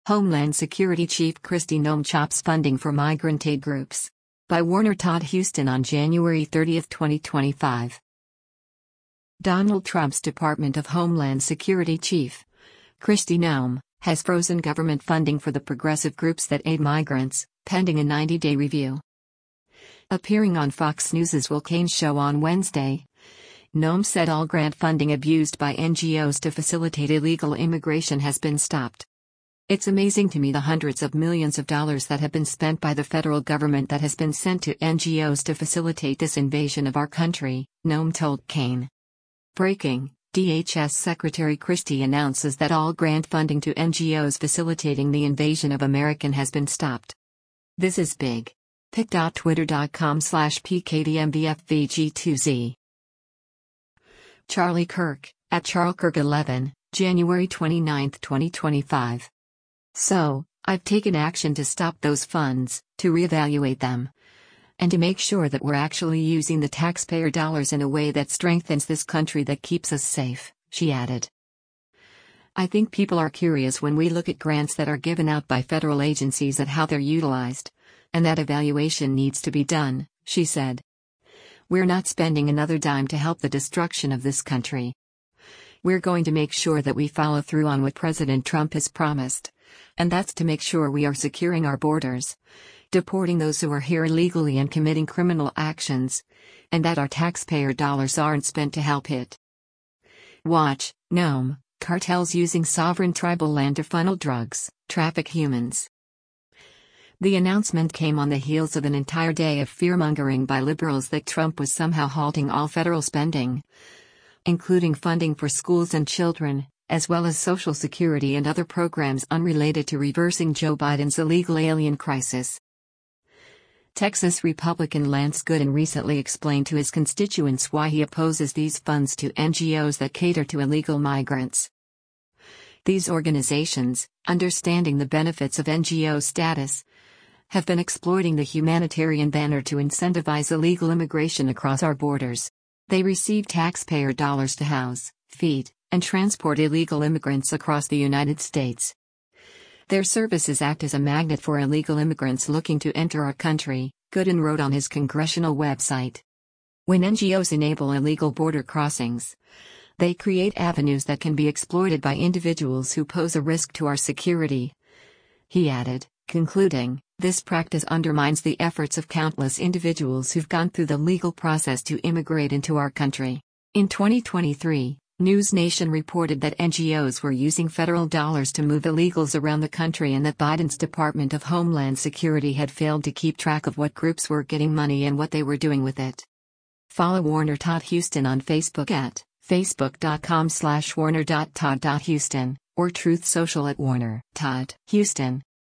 Homeland Security Chief Kristi Noem chops funding for migrant aid groups. By Warner Todd Huston on January 30, 2025. Donald Trump's Department of Homeland Security Chief, Kristi Noem, has frozen government funding for the progressive groups that aid migrants, pending a 90-day review. Appearing on Fox News' Will Cain show on Wednesday, Noem said all grant funding abused by NGOs to facilitate illegal immigration has been stopped. It's amazing to me the hundreds of millions of dollars that have been spent by the federal government that has been sent to NGOs to facilitate this invasion of our country, Noem told Cain. Breaking, DHS Secretary Christie announces that all grant funding to NGOs facilitating the invasion of America has been stopped. This is big. pic.twitter.com/pkdmvfvg2z. Charlie Kirk, at CharlieKirk11, January 29, 2025. So, I've taken action to stop those funds, to reevaluate them, and to make sure that we're actually using the taxpayer dollars in a way that strengthens this country that keeps us safe, she added. I think people are curious when we look at grants that are given out by federal agencies at how they're utilized, and that evaluation needs to be done, she said. We're not spending another dime to help the destruction of this country. We're going to make sure that we follow through on what President Trump has promised, and that's to make sure we are securing our borders, deporting those who are here illegally and committing criminal actions, and that our taxpayer dollars aren't spent to help hit. Watch, Noem, cartels using sovereign tribal land to funnel drugs, traffic humans. The announcement came on the heels of an entire day of fear-mongering by liberals that Trump was somehow halting all federal spending, including funding for schools and children, as well as Social Security and other programs unrelated to reversing Joe Biden's illegal alien crisis. Texas Republican Lance Gooden recently explained to his constituents why he opposes these funds to NGOs that cater to illegal migrants. These organizations, understanding the benefits of NGO status, have been exploiting the humanitarian banner to incentivize illegal immigration across our borders. They receive taxpayer dollars to house, feed, and transport illegal immigrants across the United States. Their services act as a magnet for illegal immigrants looking to enter our country, Gooden wrote on his congressional website. When NGOs enable illegal border crossings, they create avenues that can be exploited by individuals who pose a risk to our security. He added, concluding, this practice undermines the efforts of countless individuals who've gone through the legal process to immigrate into our country. In 2023, News Nation reported that NGOs were using federal dollars to move illegals around the country and that Biden's Department of Homeland Security had failed to keep track of what groups were getting money and what they were doing with it. Follow Warner Todd Huston on Facebook at facebook.com/warner.todd.huston or Truth Social at Warner Todd Huston.